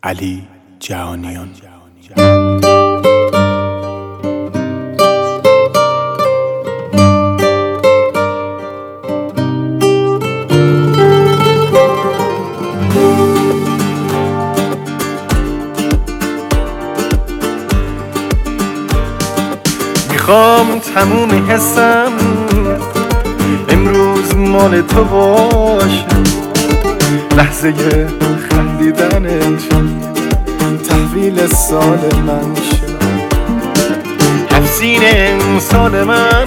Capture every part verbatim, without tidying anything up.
علی جهانیان. میخوام تموم حسم امروز مال تو باشه، لحظه خندیدنت تحویل سال من شه، هفسین امسال من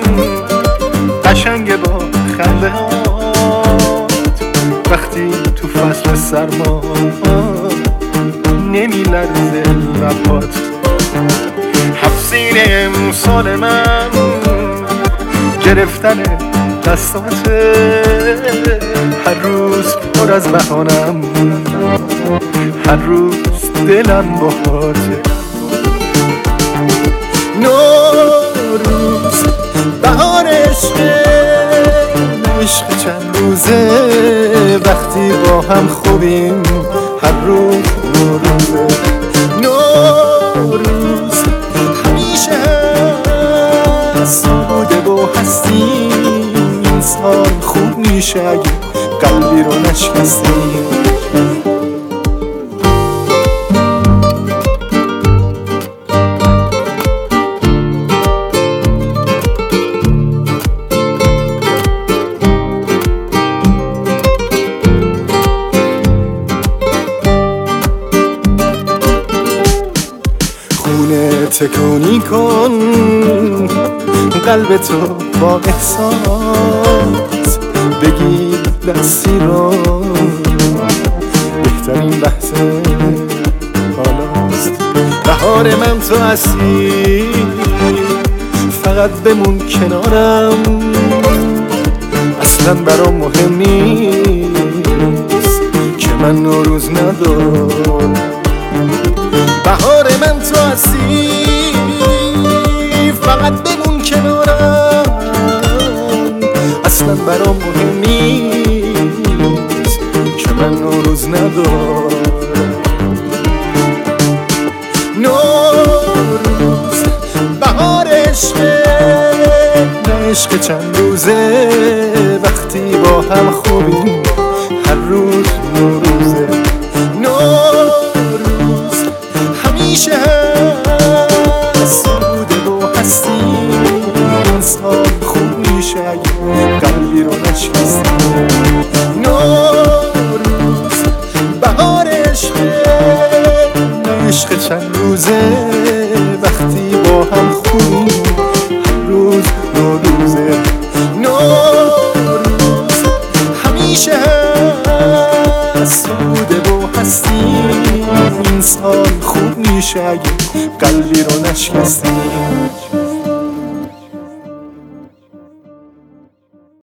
قشنگ با خنده هات، وقتی تو فصل سرما نمی لرزه لبات، هفسین امسال من گرفتن دستاته، هر روز پر از بهانم، هر روز دلم باهاته. نوروز بهار عشق، عشق چند روزه، وقتی با هم خوبیم هر روز نوروزه. نوروز همیشه هست بوده و هستیم، انسان خوب میشه اگه قلبی رو نشکستیم. خونه تکونی کن قلب تو با احساس، بگیر دستی رو، بهترین لحظه حالاست. بهار من تو هستی، فقط بمون کنارم، اصلا برام مهم نیست که من نوروز ندارم. بهار من تو هستی، فقط بمون کنارم، اصلا برام مهم نیست که من نوروز ندارم. نوروز بهار عشق، عشق چند روزه، وقتی با هم خوبیم هر روز نوروزه. نوروز همیشه هست بوده و هستیم، انسان خوب میشه اگه قلبی رو نشکستیم. نوروز بهار عشق، عشق چند روزه، وقتی با هم خوبیم هر روز نوروزه. نوروز همیشه هست بوده و هستیم، انسان خوب میشه اگه قلبی رو نشکستیم.